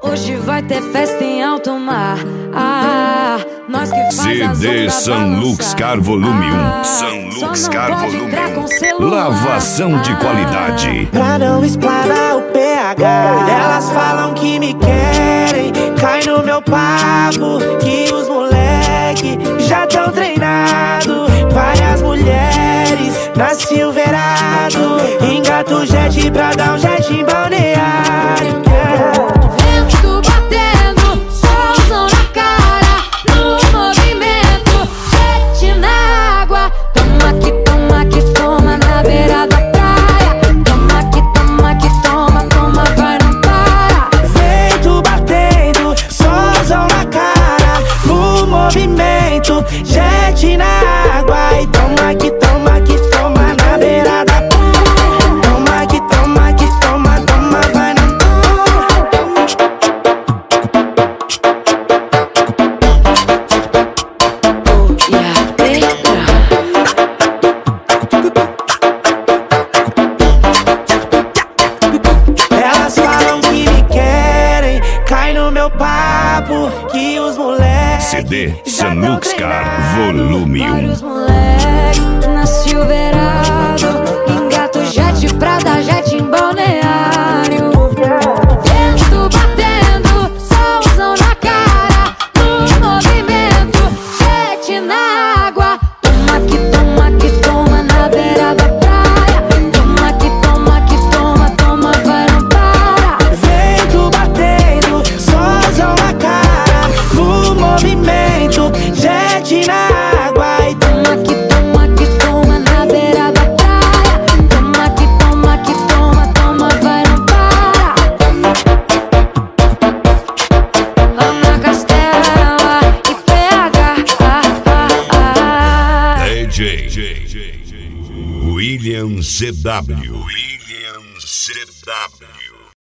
Hoje vai ter festa em alto mar. Ah, nós que faz a CD San Lux Car Volume 1. San Lux Car Volume 1. Lavação de qualidade. Pra não explanar o PH, elas falam que me querem. Cai no meu papo que os moleque já tão treinado. Várias mulheres na Silverado. Engata o jet pra dar um jet em balneário. Vento batendo, solzão na cara, no movimento, jet na água. Toma que toma na beira da praia. Toma que toma, vai não para. Vento batendo, solzão na cara, no movimento, jet na água. E toma que toma na beira da praia. Toma que toma, vai não Elas falam que me querem, cai no meu papo que os moleques CD San Lux Car Volume 1. Vários moleque na Silverado. Engata o jet pra dar jet em balneário. Vento batendo, solzão na cara, no movimento, jet na água. Toma que toma na beira da praia. Toma que toma, vai não para. Vento batendo, solzão na cara, no movimento, jet na água. E Toma que toma na beira da praia. Toma que toma, vai não para. Ana Castela e PH. DJ William CW. William CW.